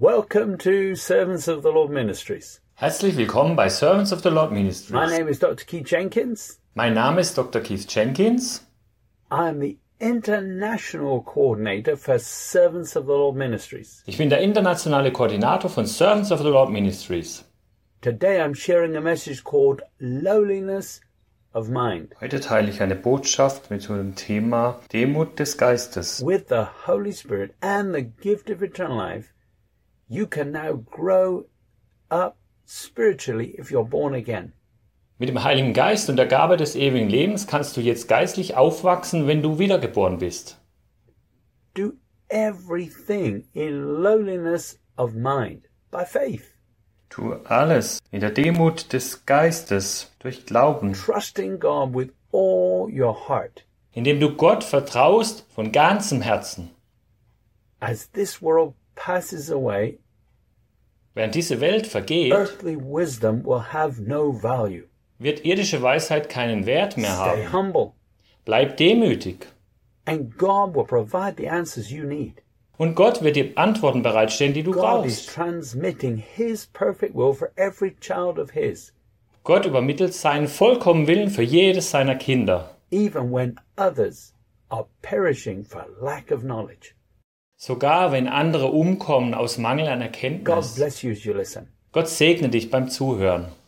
Welcome to Servants of the Lord Ministries. Herzlich willkommen bei Servants of the Lord Ministries. My name is Dr. Keith Jenkins. Mein Name ist Dr. Keith Jenkins. I am the International Coordinator for Servants of the Lord Ministries. Ich bin der internationale Koordinator von Servants of the Lord Ministries. Today I'm sharing a message called Lowliness of Mind. Heute teile ich eine Botschaft mit dem Thema Demut des Geistes. With the Holy Spirit and the gift of eternal life, you can now grow up spiritually if you're born again. Mit dem Heiligen Geist und der Gabe des ewigen Lebens kannst du jetzt geistlich aufwachsen, wenn du wiedergeboren bist. Do everything in lowliness of mind by faith. Tu alles in der Demut des Geistes durch Glauben, Trusting God with all your heart. indem du Gott vertraust von ganzem Herzen. As this world passes away, Während diese Welt vergeht, earthly wisdom will have no value. wird irdische Weisheit keinen Wert mehr Stay haben. humble, Bleib demütig. and God will provide the answers you need. Und Gott wird dir Antworten bereitstellen, die du God is brauchst. transmitting His perfect will for every child of His, Gott übermittelt seinen vollkommenen Willen für jedes seiner Kinder. even when others are perishing for lack of knowledge. Sogar wenn andere umkommen aus Mangel an God Erkenntnis. bless you as you listen. Gott segne dich beim Zuhören.